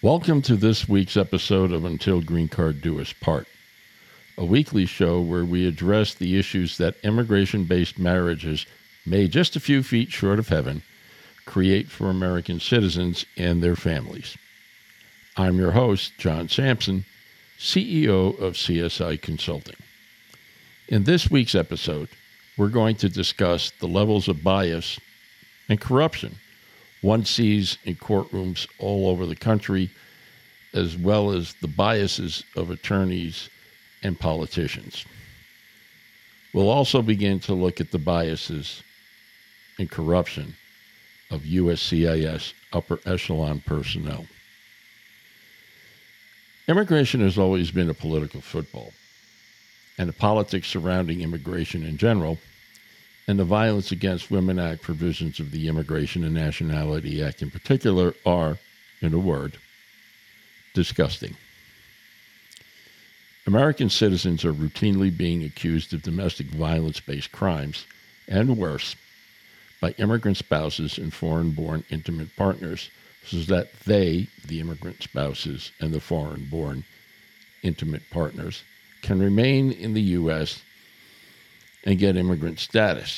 Welcome to this week's episode of Until Green Card Do Us Part, a weekly show where we address the issues that immigration-based marriages made just a few feet short of heaven create for American citizens and their families. I'm your host, John Sampson, CEO of CSI Consulting. In this week's episode, we're going to discuss the levels of bias and corruption one sees in courtrooms all over the country, as well as the biases of attorneys and politicians. We'll also begin to look at the biases and corruption of USCIS upper echelon personnel. Immigration has always been a political football, and the politics surrounding immigration in general and the Violence Against Women Act provisions of the Immigration and Nationality Act in particular are, in a word, disgusting. American citizens are routinely being accused of domestic violence-based crimes, and worse, by immigrant spouses and foreign-born intimate partners, so that they, the immigrant spouses and the foreign-born intimate partners, can remain in the U.S. and get immigrant status.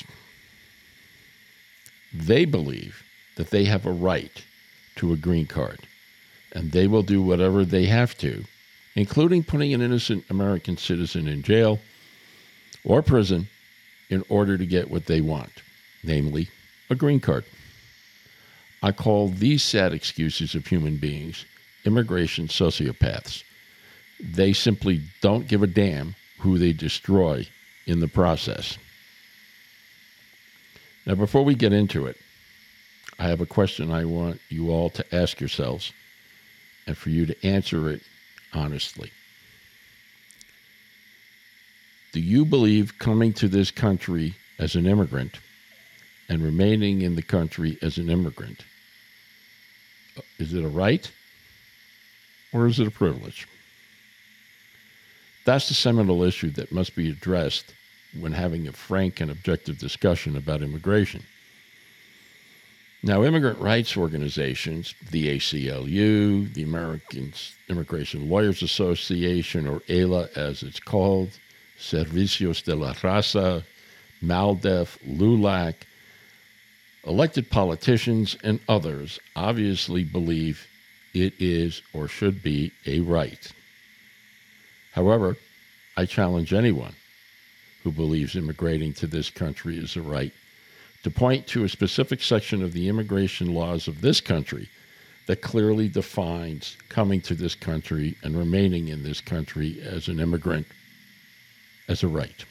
They believe that they have a right to a green card, and they will do whatever they have to, including putting an innocent American citizen in jail or prison in order to get what they want, namely a green card. I call these sad excuses of human beings immigration sociopaths. They simply don't give a damn who they destroy in the process. Now, before we get into it, I have a question I want you all to ask yourselves and for you to answer it honestly. Do you believe coming to this country as an immigrant and remaining in the country as an immigrant, is it a right or is it a privilege? That's the seminal issue that must be addressed when having a frank and objective discussion about immigration. Now, immigrant rights organizations, the ACLU, the American Immigration Lawyers Association, or AILA as it's called, Servicios de la Raza, MALDEF, LULAC, elected politicians, and others obviously believe it is or should be a right. However, I challenge anyone who believes immigrating to this country is a right to point to a specific section of the immigration laws of this country that clearly defines coming to this country and remaining in this country as an immigrant as a right.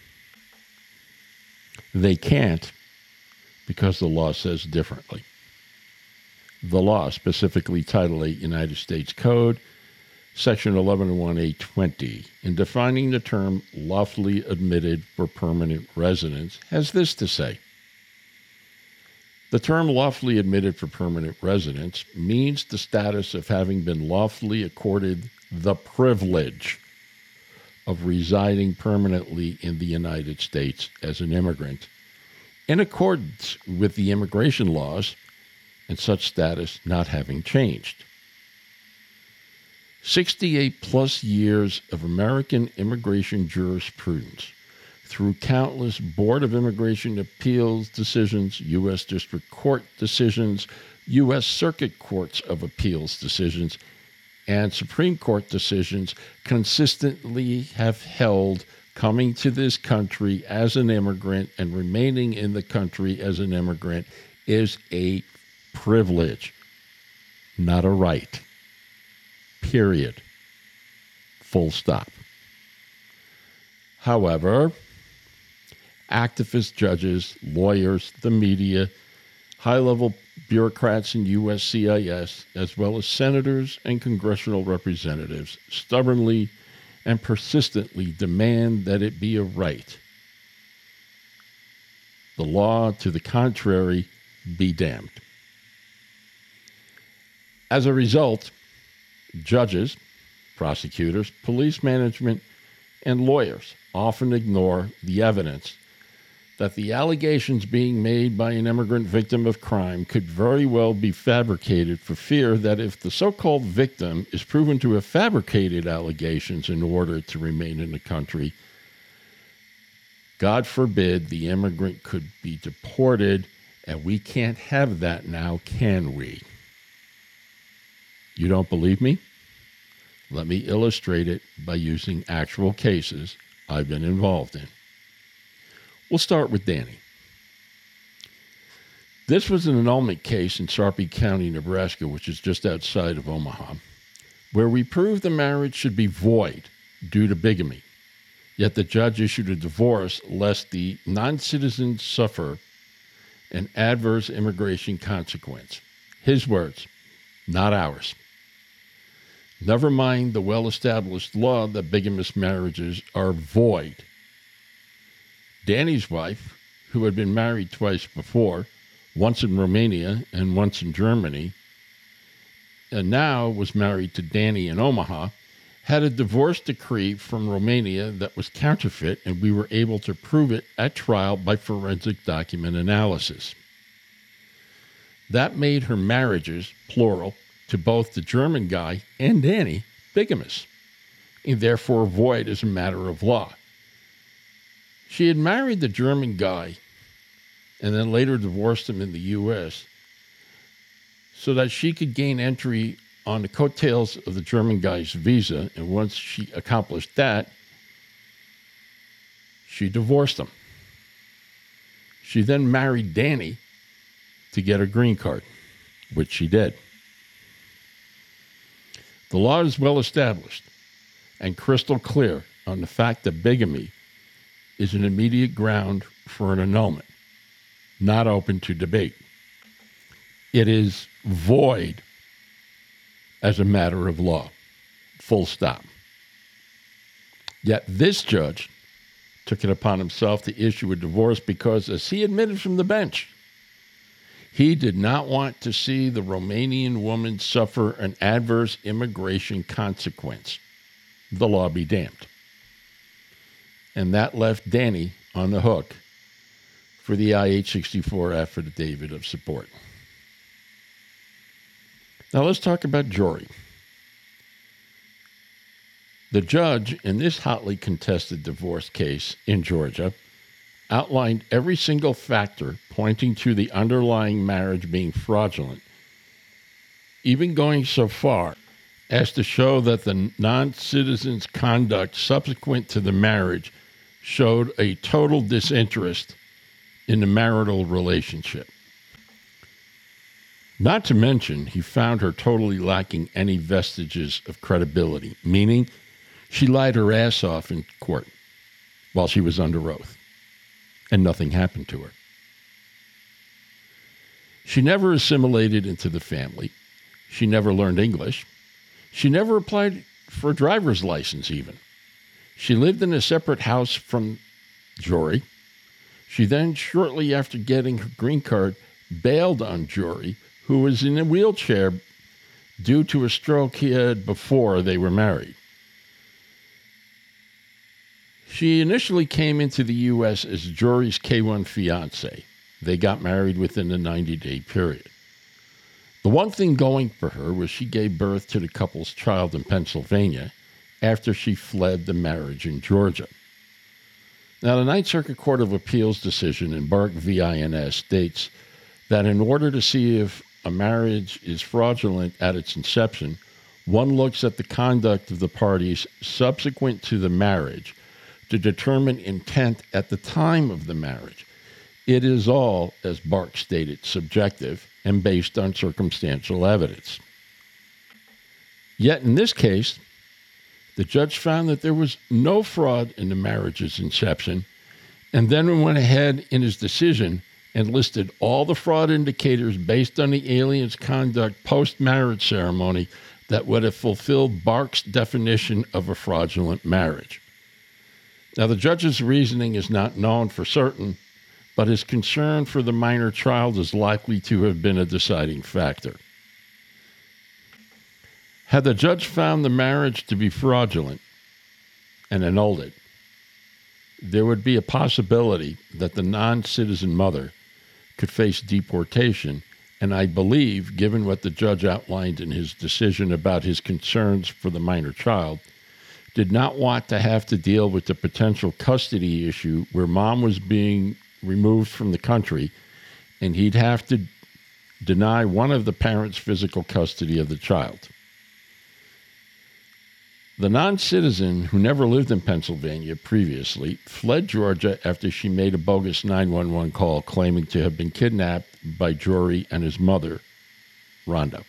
They can't because the law says differently. The law, specifically Title 8 United States Code, Section 1101A20, in defining the term lawfully admitted for permanent residence, has this to say. The term lawfully admitted for permanent residence means the status of having been lawfully accorded the privilege of residing permanently in the United States as an immigrant, in accordance with the immigration laws and such status not having changed. 68 plus years of American immigration jurisprudence through countless Board of Immigration Appeals decisions, U.S. District Court decisions, U.S. Circuit Courts of Appeals decisions, and Supreme Court decisions consistently have held coming to this country as an immigrant and remaining in the country as an immigrant is a privilege, not a right. Period. Full stop. However, activists, judges, lawyers, the media, high-level bureaucrats in USCIS, as well as senators and congressional representatives, stubbornly and persistently demand that it be a right. The law, to the contrary, be damned. As a result, judges, prosecutors, police management, and lawyers often ignore the evidence that the allegations being made by an immigrant victim of crime could very well be fabricated for fear that if the so-called victim is proven to have fabricated allegations in order to remain in the country, God forbid the immigrant could be deported, and we can't have that now, can we? You don't believe me? Let me illustrate it by using actual cases I've been involved in. We'll start with Danny. This was an annulment case in Sarpy County, Nebraska, which is just outside of Omaha, where we proved the marriage should be void due to bigamy. Yet the judge issued a divorce lest the non-citizen suffer an adverse immigration consequence. His words, not ours. Never mind the well-established law that bigamous marriages are void. Danny's wife, who had been married twice before, once in Romania and once in Germany, and now was married to Danny in Omaha, had a divorce decree from Romania that was counterfeit, and we were able to prove it at trial by forensic document analysis. That made her marriages, plural, to both the German guy and Danny, bigamous, and therefore void as a matter of law. She had married the German guy and then later divorced him in the U.S. so that she could gain entry on the coattails of the German guy's visa, and once she accomplished that, she divorced him. She then married Danny to get a green card, which she did. The law is well established and crystal clear on the fact that bigamy is an immediate ground for an annulment, not open to debate. It is void as a matter of law, full stop. Yet this judge took it upon himself to issue a divorce because, as he admitted from the bench, he did not want to see the Romanian woman suffer an adverse immigration consequence. The law be damned. And that left Danny on the hook for the I-864 affidavit of support. Now let's talk about Jory. The judge in this hotly contested divorce case in Georgia outlined every single factor pointing to the underlying marriage being fraudulent, even going so far as to show that the non-citizen's conduct subsequent to the marriage showed a total disinterest in the marital relationship. Not to mention, he found her totally lacking any vestiges of credibility, meaning she lied her ass off in court while she was under oath, and nothing happened to her. She never assimilated into the family. She never learned English. She never applied for a driver's license even. She lived in a separate house from Jory. She then, shortly after getting her green card, bailed on Jory, who was in a wheelchair due to a stroke he had before they were married. She initially came into the U.S. as Jory's K-1 fiancé. They got married within the 90-day period. The one thing going for her was she gave birth to the couple's child in Pennsylvania after she fled the marriage in Georgia. Now, the Ninth Circuit Court of Appeals decision in Bark v. INS states that in order to see if a marriage is fraudulent at its inception, one looks at the conduct of the parties subsequent to the marriage to determine intent at the time of the marriage. It is all, as Bark stated, subjective and based on circumstantial evidence. Yet in this case, the judge found that there was no fraud in the marriage's inception, and then went ahead in his decision and listed all the fraud indicators based on the alien's conduct post-marriage ceremony that would have fulfilled Bark's definition of a fraudulent marriage. Now, the judge's reasoning is not known for certain, but his concern for the minor child is likely to have been a deciding factor. Had the judge found the marriage to be fraudulent and annulled it, there would be a possibility that the non-citizen mother could face deportation, and I believe, given what the judge outlined in his decision about his concerns for the minor child, did not want to have to deal with the potential custody issue where mom was being removed from the country and he'd have to deny one of the parents physical custody of the child. The non-citizen, who never lived in Pennsylvania previously, fled Georgia after she made a bogus 911 call claiming to have been kidnapped by Jory and his mother, Rhonda.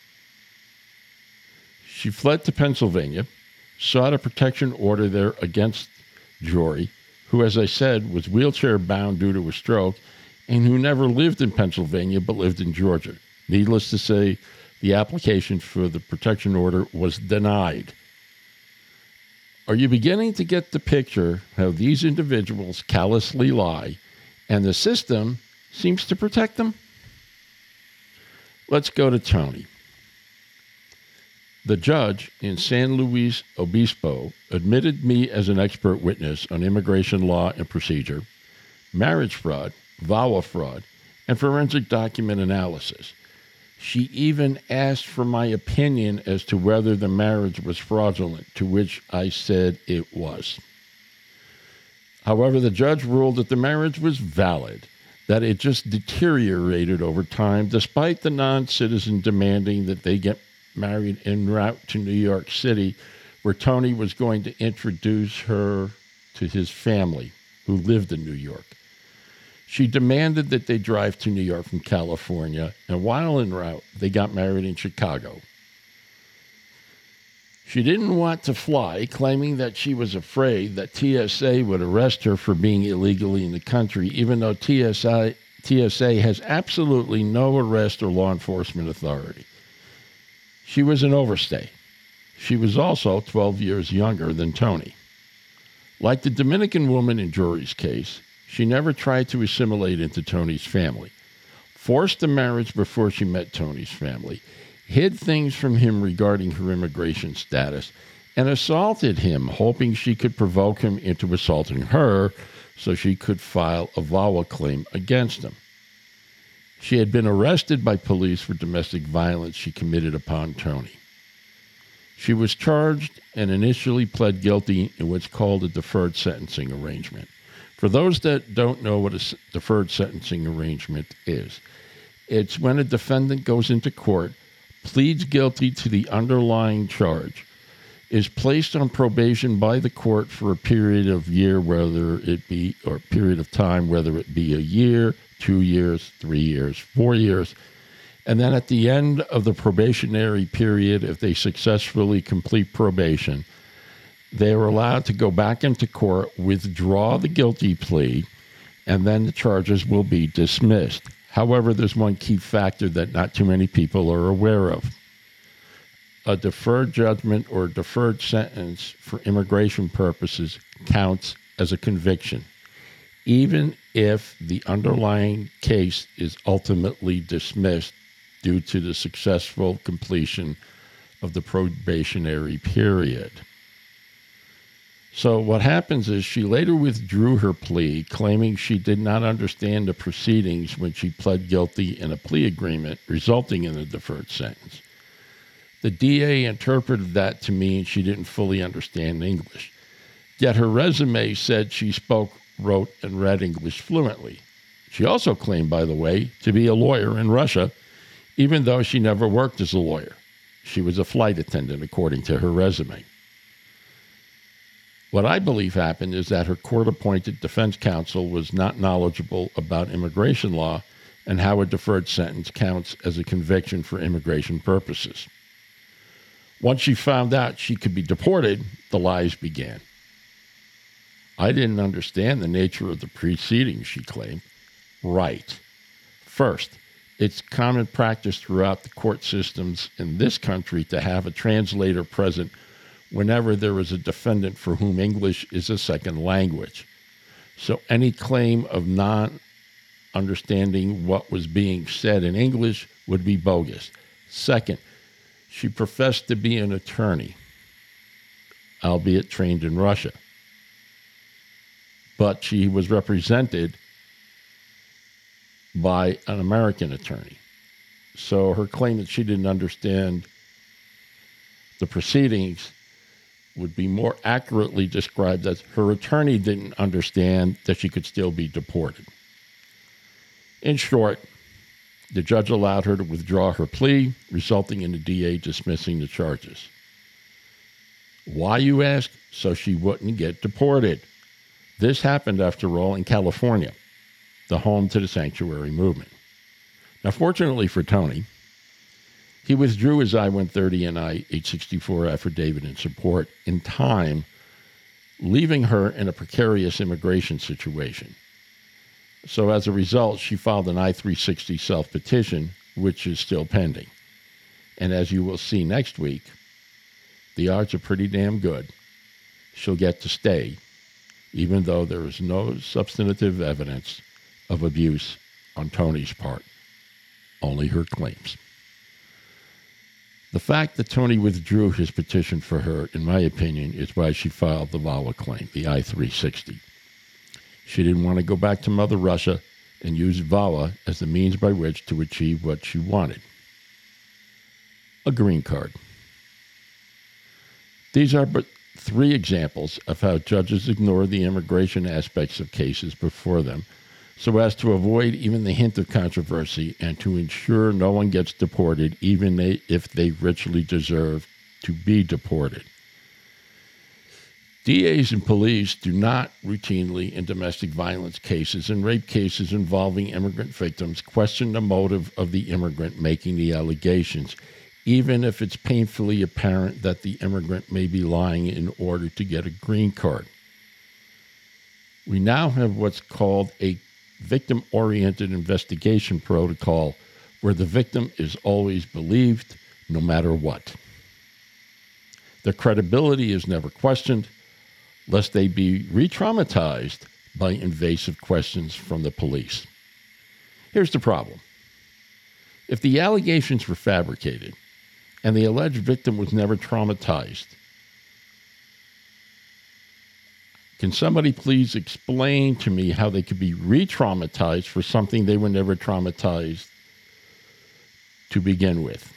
She fled to Pennsylvania, sought a protection order there against Jory, who, as I said, was wheelchair-bound due to a stroke and who never lived in Pennsylvania but lived in Georgia. Needless to say, the application for the protection order was denied. Are you beginning to get the picture how these individuals callously lie and the system seems to protect them? Let's go to Tony. The judge in San Luis Obispo admitted me as an expert witness on immigration law and procedure, marriage fraud, VAWA fraud, and forensic document analysis. She even asked for my opinion as to whether the marriage was fraudulent, to which I said it was. However, the judge ruled that the marriage was valid, that it just deteriorated over time, despite the non-citizen demanding that they get married en route to New York City, where Tony was going to introduce her to his family, who lived in New York. She demanded that they drive to New York from California, and while en route, they got married in Chicago. She didn't want to fly, claiming that she was afraid that TSA would arrest her for being illegally in the country, even though TSA has absolutely no arrest or law enforcement authority. She was an overstay. She was also 12 years younger than Tony. Like the Dominican woman in Jory's case, she never tried to assimilate into Tony's family, forced a marriage before she met Tony's family, hid things from him regarding her immigration status, and assaulted him, hoping she could provoke him into assaulting her so she could file a VAWA claim against him. She had been arrested by police for domestic violence she committed upon Tony. She was charged and initially pled guilty in what's called a deferred sentencing arrangement. For those that don't know what a deferred sentencing arrangement is, it's when a defendant goes into court, pleads guilty to the underlying charge, is placed on probation by the court for a period of period of time, whether it be a year, 2 years, 3 years, 4 years, and then at the end of the probationary period, if they successfully complete probation, they are allowed to go back into court, withdraw the guilty plea, and then the charges will be dismissed. However, there's one key factor that not too many people are aware of. A deferred judgment or deferred sentence for immigration purposes counts as a conviction, even if the underlying case is ultimately dismissed due to the successful completion of the probationary period. So what happens is she later withdrew her plea, claiming she did not understand the proceedings when she pled guilty in a plea agreement, resulting in a deferred sentence. The DA interpreted that to mean she didn't fully understand English. Yet her resume said she spoke, wrote, and read English fluently. She also claimed, by the way, to be a lawyer in Russia, even though she never worked as a lawyer. She was a flight attendant, according to her resume. What I believe happened is that her court-appointed defense counsel was not knowledgeable about immigration law and how a deferred sentence counts as a conviction for immigration purposes. Once she found out she could be deported, the lies began. I didn't understand the nature of the proceedings, she claimed. Right. First, it's common practice throughout the court systems in this country to have a translator present whenever there is a defendant for whom English is a second language. So any claim of non-understanding what was being said in English would be bogus. Second, she professed to be an attorney, albeit trained in Russia. but she was represented by an American attorney. So her claim that she didn't understand the proceedings would be more accurately described as her attorney didn't understand that she could still be deported. In short, the judge allowed her to withdraw her plea, resulting in the DA dismissing the charges. Why, you ask? So she wouldn't get deported. This happened, after all, in California, the home to the sanctuary movement. Now, fortunately for Tony, he withdrew his I-130 and I-864 affidavit in support in time, leaving her in a precarious immigration situation. So as a result, she filed an I-360 self-petition, which is still pending. And as you will see next week, the odds are pretty damn good she'll get to stay, even though there is no substantive evidence of abuse on Tony's part, only her claims. The fact that Tony withdrew his petition for her, in my opinion, is why she filed the VAWA claim, the I-360. She didn't want to go back to Mother Russia and use VAWA as the means by which to achieve what she wanted: a green card. These are but 3 examples of how judges ignore the immigration aspects of cases before them so as to avoid even the hint of controversy and to ensure no one gets deported, even if they richly deserve to be deported. DAs and police do not routinely, in domestic violence cases and rape cases involving immigrant victims, question the motive of the immigrant making the allegations, even if it's painfully apparent that the immigrant may be lying in order to get a green card. We now have what's called a victim-oriented investigation protocol, where the victim is always believed no matter what. Their credibility is never questioned, lest they be re-traumatized by invasive questions from the police. Here's the problem. If the allegations were fabricated and the alleged victim was never traumatized, can somebody please explain to me how they could be re-traumatized for something they were never traumatized to begin with?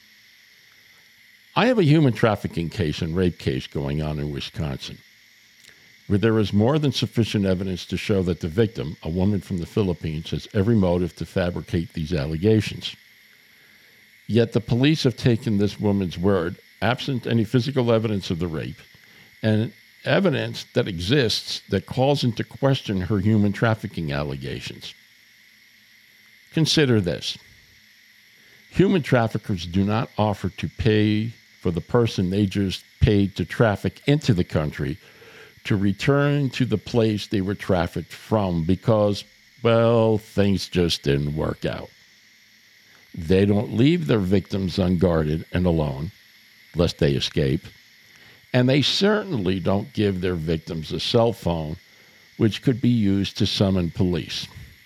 I have a human trafficking case and rape case going on in Wisconsin, where there is more than sufficient evidence to show that the victim, a woman from the Philippines, has every motive to fabricate these allegations. Yet the police have taken this woman's word, absent any physical evidence of the rape, and evidence that exists that calls into question her human trafficking allegations. Consider this. Human traffickers do not offer to pay for the person they just paid to traffic into the country to return to the place they were trafficked from because, well, things just didn't work out. They don't leave their victims unguarded and alone, lest they escape. And they certainly don't give their victims a cell phone, which could be used to summon police.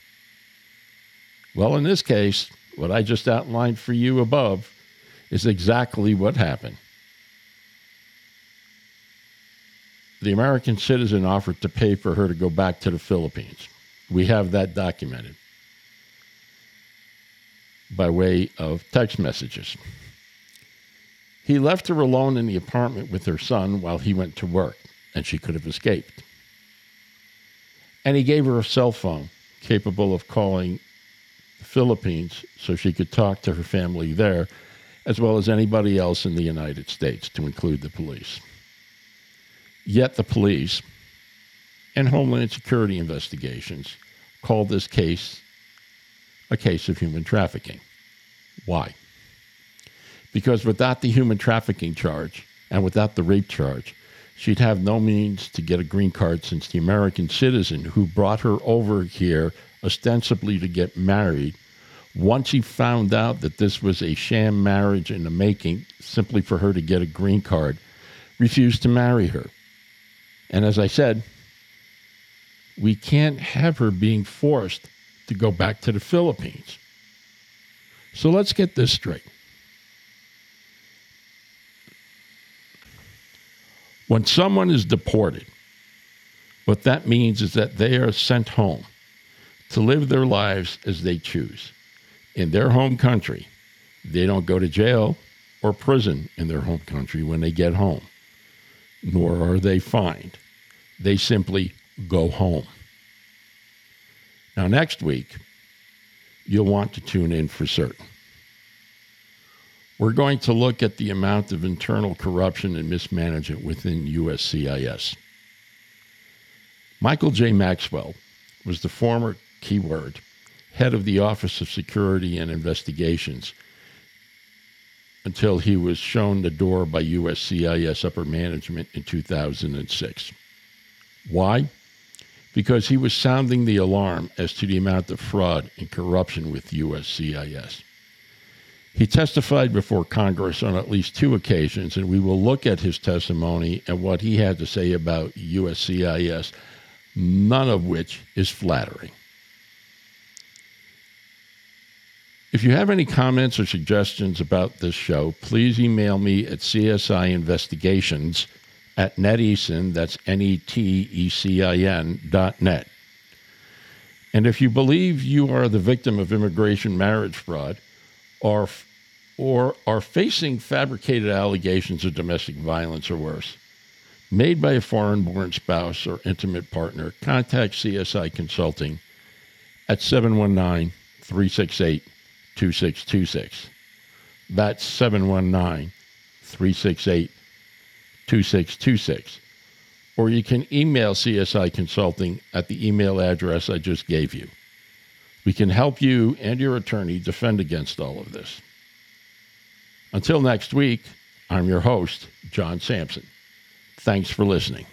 Well, in this case, what I just outlined for you above is exactly what happened. The American citizen offered to pay for her to go back to the Philippines. We have that documented by way of text messages. He left her alone in the apartment with her son while he went to work, and she could have escaped. And he gave her a cell phone capable of calling the Philippines so she could talk to her family there, as well as anybody else in the United States, to include the police. Yet the police and Homeland Security investigations called this case a case of human trafficking. Why? Because without the human trafficking charge and without the rape charge, she'd have no means to get a green card, since the American citizen who brought her over here ostensibly to get married, once he found out that this was a sham marriage in the making simply for her to get a green card, refused to marry her. And as I said, we can't have her being forced to go back to the Philippines. So let's get this straight. When someone is deported, What that means is that they are sent home to live their lives as they choose. In their home country, they don't go to jail or prison in their home country when they get home, nor are they fined. They simply go home. Now, next week, you'll want to tune in for certain. We're going to look at the amount of internal corruption and mismanagement within USCIS. Michael J. Maxwell was the former keyword head of the Office of Security and Investigations until he was shown the door by USCIS upper management in 2006. Why? Because he was sounding the alarm as to the amount of fraud and corruption with USCIS. He testified before Congress on at least 2 occasions, and we will look at his testimony and what he had to say about USCIS, none of which is flattering. If you have any comments or suggestions about this show, please email me at csiinvestigations@neteason, that's netecin.net. And if you believe you are the victim of immigration marriage fraud or are facing fabricated allegations of domestic violence or worse, made by a foreign-born spouse or intimate partner, contact CSI Consulting at 719-368-2626. That's 719-368-2626. Or you can email CSI Consulting at the email address I just gave you. We can help you and your attorney defend against all of this. Until next week, I'm your host, John Sampson. Thanks for listening.